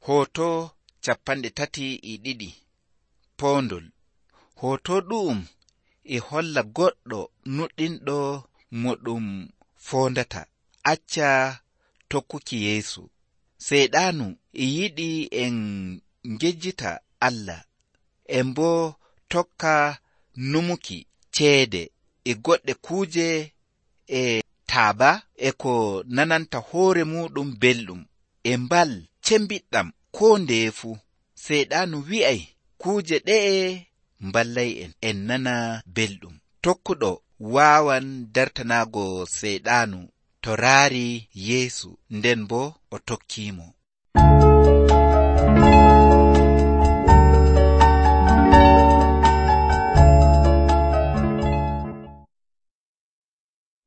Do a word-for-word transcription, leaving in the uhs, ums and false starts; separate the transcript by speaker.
Speaker 1: Hoto capanɗe tati e ɗiɗi. Poondol. Hoto ɗum e holla goɗɗo nuɗɗinɗo mo ɗum fondata acca tokkuki Yeesu. Seyɗaanu e yiɗi en ngejjita Allah, en bo tokka numuki ceede e goɗɗe kuuje e taaba e ko nananta hoore muɗum belɗum e mbal cembiɗɗam ko ndeye fu. Seyɗaanu wi'ay kuuje ɗe'e mballay en en nana belɗum. Tokkuɗo waawan dartanaago Seyɗaanu to raari Yeesu nden bo o tokkiimo.